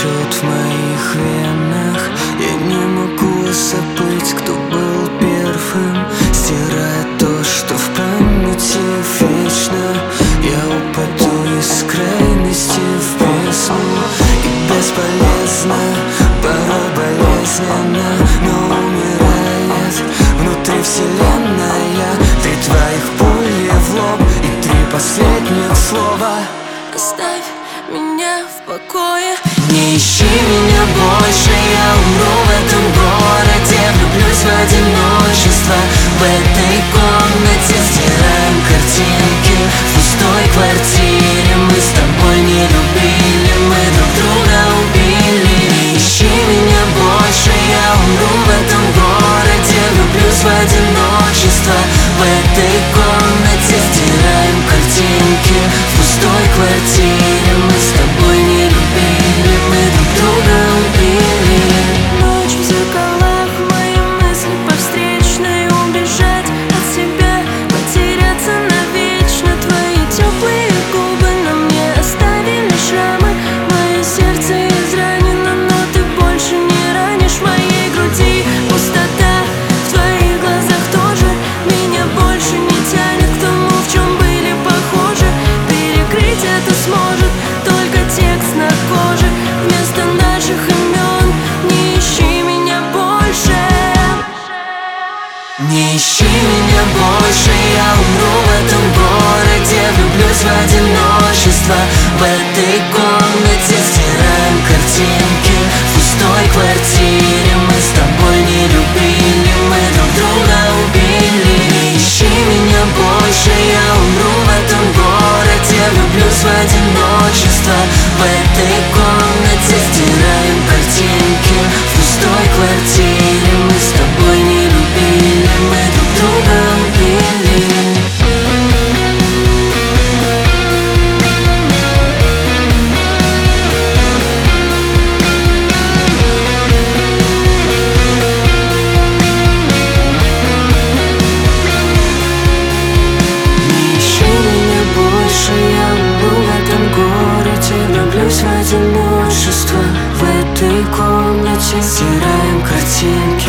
течет в моих венах. Я не могу забыть, кто был первым, стирая то, что в памяти вечно. Я упаду из крайности в бездну, и бесполезно, порой болезненно, но умирает внутри вселенная. Три твоих пули в лоб и три последних слова: оставь меня в покое. Не ищи меня больше, я умру в этом городе. Влюблюсь в одиночество в этой комнате. Стираем картинки в пустой квартире. Мы с тобой не любили, мы друг друга убили. Не ищи меня больше, я умру в этом городе. Влюблюсь в одиночество в этой комнате. Стираем картинки в пустой квартире. Мы с тобой не любили, мы друг друга убили. Ночь в зеркалах, мои мысли по встречной. Убежать от себя, потеряться навечно. Твои теплые губы на мне оставили шрамы. Мое сердце изранено, но ты больше не ранишь. В моей груди пустота, в твоих глазах тоже. Меня больше не тянет к тому, в чем были похожи. Перекрыть это сможет только текст на коже. Вместо наших имен не ищи меня больше. Не ищи меня больше, я умру в этом городе. Влюблюсь в одиночество в этой комнате. Стираем картинки в пустой квартире. Мы с тобой не любили, мы друг друга убили. Не ищи меня больше, я умру в этом городе. Влюблюсь в одиночество в этой комнате. Стираем картинки в пустой квартире. Мы с тобой не любили, мы друг друга убили. Не ищи меня больше, я умру в этом городе. Влюблюсь в одиночество в этой комнате. Стираем картинки